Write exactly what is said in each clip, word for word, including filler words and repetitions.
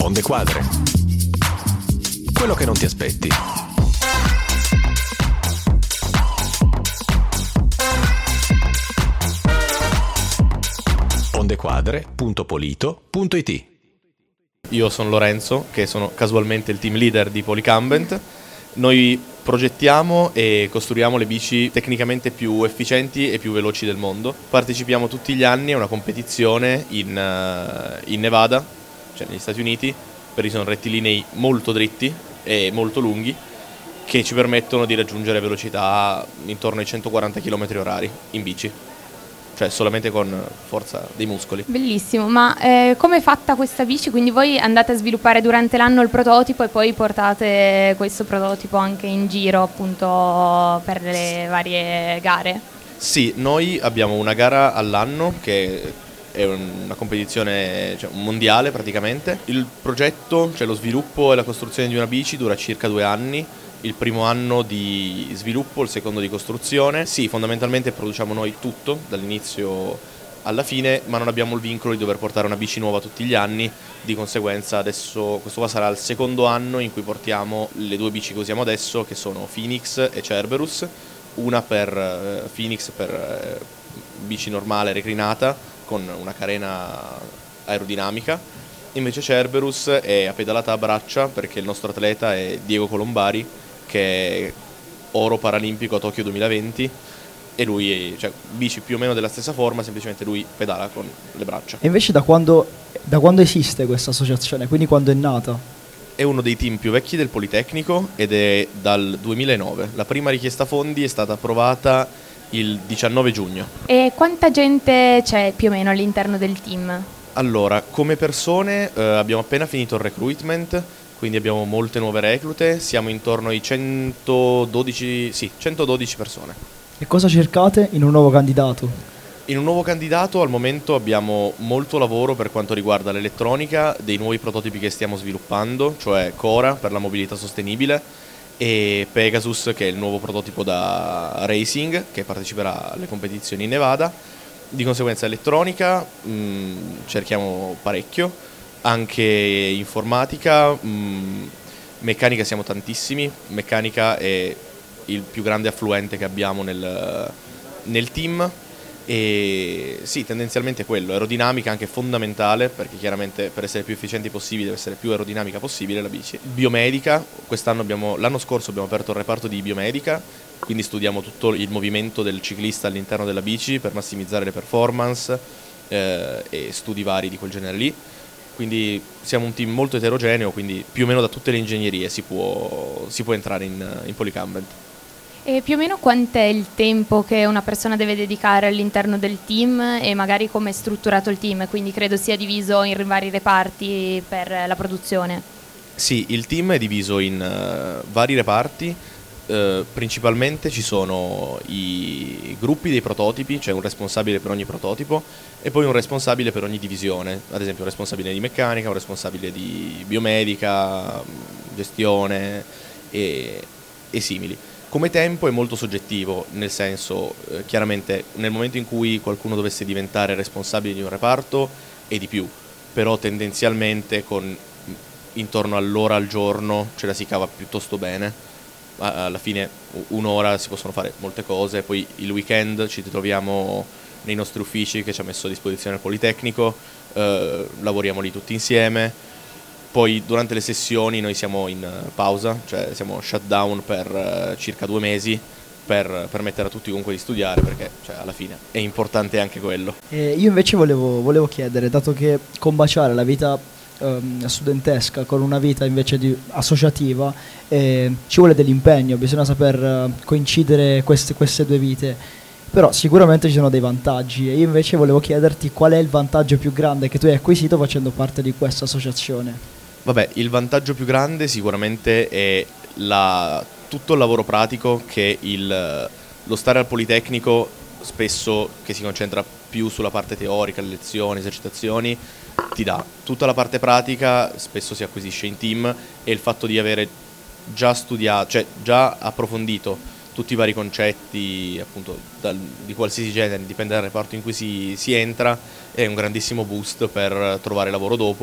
Onde Quadre. Quello che non ti aspetti. ondequadre punto polito punto it. Io sono Lorenzo, che sono casualmente il team leader di Polycumbent. Noi progettiamo e costruiamo le bici tecnicamente più efficienti e più veloci del mondo. Partecipiamo tutti gli anni a una competizione in, uh, in Nevada, cioè negli Stati Uniti, per i sono rettilinei molto dritti e molto lunghi che ci permettono di raggiungere velocità intorno ai centoquaranta chilometri orari in bici. Cioè solamente con forza dei muscoli. Bellissimo, ma eh, come è fatta questa bici? Quindi voi andate a sviluppare durante l'anno il prototipo e poi portate questo prototipo anche in giro appunto per le varie gare? Sì, noi abbiamo una gara all'anno che è una competizione, cioè, mondiale praticamente. Il progetto, cioè lo sviluppo e la costruzione di una bici dura circa due anni. Il primo anno di sviluppo, il secondo di costruzione. Sì, fondamentalmente produciamo noi tutto, dall'inizio alla fine, ma non abbiamo il vincolo di dover portare una bici nuova tutti gli anni. Di conseguenza adesso, questo qua sarà il secondo anno in cui portiamo le due bici che usiamo adesso, che sono Phoenix e Cerberus. Una per eh, Phoenix per eh, bici normale reclinata, con una carena aerodinamica. Invece Cerberus è a pedalata a braccia, perché il nostro atleta è Diego Colombari, che è oro paralimpico a Tokyo duemilaventi, e lui è, cioè, bici più o meno della stessa forma, semplicemente lui pedala con le braccia. E invece da quando, da quando esiste questa associazione? Quindi quando è nata? È uno dei team più vecchi del Politecnico ed è dal duemilanove. La prima richiesta fondi è stata approvata il diciannove giugno. E quanta gente c'è più o meno all'interno del team? Allora, come persone eh, abbiamo appena finito il recruitment, quindi abbiamo molte nuove reclute, siamo intorno ai centododici, sì, centododici persone. E cosa cercate in un nuovo candidato? In un nuovo candidato al momento abbiamo molto lavoro per quanto riguarda l'elettronica, dei nuovi prototipi che stiamo sviluppando, cioè Cora per la mobilità sostenibile e Pegasus, che è il nuovo prototipo da racing che parteciperà alle competizioni in Nevada. Di conseguenza elettronica mh, cerchiamo parecchio, anche informatica, mh, meccanica siamo tantissimi, meccanica è il più grande affluente che abbiamo nel, nel team, e sì, tendenzialmente quello. Aerodinamica anche fondamentale, perché chiaramente per essere più efficienti possibile deve essere più aerodinamica possibile la bici. Biomedica, quest'anno abbiamo, l'anno scorso abbiamo aperto il reparto di biomedica, quindi studiamo tutto il movimento del ciclista all'interno della bici per massimizzare le performance eh, e studi vari di quel genere lì. Quindi siamo un team molto eterogeneo, quindi più o meno da tutte le ingegnerie si può, si può entrare in, in Polycumbent. E più o meno quant'è il tempo che una persona deve dedicare all'interno del team e magari come è strutturato il team? Quindi credo sia diviso in vari reparti per la produzione. Sì, il team è diviso in uh, vari reparti. Uh, principalmente ci sono i gruppi dei prototipi, c'è un responsabile per ogni prototipo e poi un responsabile per ogni divisione, ad esempio un responsabile di meccanica, un responsabile di biomedica, gestione e, e simili. Come tempo è molto soggettivo, nel senso, eh, chiaramente nel momento in cui qualcuno dovesse diventare responsabile di un reparto è di più, però tendenzialmente con intorno all'ora al giorno ce la si cava piuttosto bene. Alla fine un'ora si possono fare molte cose, poi il weekend ci troviamo nei nostri uffici che ci ha messo a disposizione il Politecnico, eh, lavoriamo lì tutti insieme, poi durante le sessioni noi siamo in pausa, cioè siamo shut down per eh, circa due mesi per permettere a tutti comunque di studiare, perché cioè, alla fine è importante anche quello. E io invece volevo, volevo chiedere, dato che combaciare la vita um, studentesca con una vita invece di associativa eh, ci vuole dell'impegno, bisogna saper uh, coincidere queste, queste due vite, però sicuramente ci sono dei vantaggi e io invece volevo chiederti qual è il vantaggio più grande che tu hai acquisito facendo parte di questa associazione. Vabbè, il vantaggio più grande sicuramente è la, tutto il lavoro pratico che il, lo stare al Politecnico, spesso che si concentra più sulla parte teorica, le lezioni, esercitazioni, ti dà. Tutta la parte pratica spesso si acquisisce in team e il fatto di avere già studiato, cioè già approfondito tutti i vari concetti appunto dal, di qualsiasi genere, dipende dal reparto in cui si, si entra, è un grandissimo boost per trovare lavoro dopo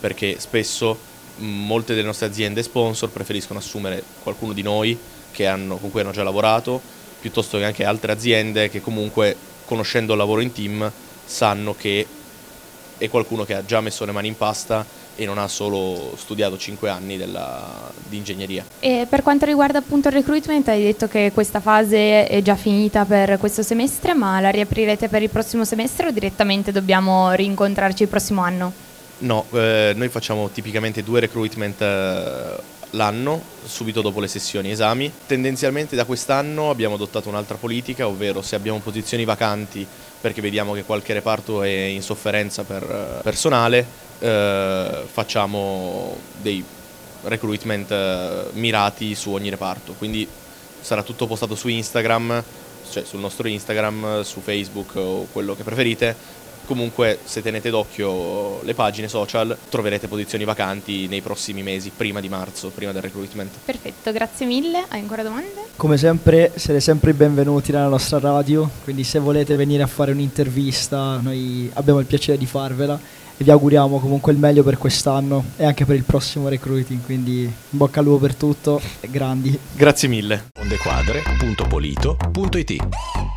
perché spesso mh, molte delle nostre aziende sponsor preferiscono assumere qualcuno di noi che hanno, con cui hanno già lavorato, piuttosto che anche altre aziende che comunque, conoscendo il lavoro in team, sanno che è qualcuno che ha già messo le mani in pasta e non ha solo studiato cinque anni della, di ingegneria. E per quanto riguarda appunto il recruitment, hai detto che questa fase è già finita per questo semestre, ma la riaprirete per il prossimo semestre o direttamente dobbiamo rincontrarci il prossimo anno? No, eh, noi facciamo tipicamente due recruitment eh, l'anno, subito dopo le sessioni esami. Tendenzialmente da quest'anno abbiamo adottato un'altra politica, ovvero se abbiamo posizioni vacanti perché vediamo che qualche reparto è in sofferenza per eh, personale, eh, facciamo dei recruitment eh, mirati su ogni reparto. Quindi sarà tutto postato su Instagram, cioè sul nostro Instagram, su Facebook o quello che preferite. Comunque, se tenete d'occhio le pagine social, troverete posizioni vacanti nei prossimi mesi, prima di marzo, prima del recruitment. Perfetto, grazie mille. Hai ancora domande? Come sempre, siete sempre benvenuti nella nostra radio, quindi se volete venire a fare un'intervista, noi abbiamo il piacere di farvela e vi auguriamo comunque il meglio per quest'anno e anche per il prossimo recruiting, quindi in bocca al lupo per tutto e grandi. Grazie mille. ondequadre punto polito punto it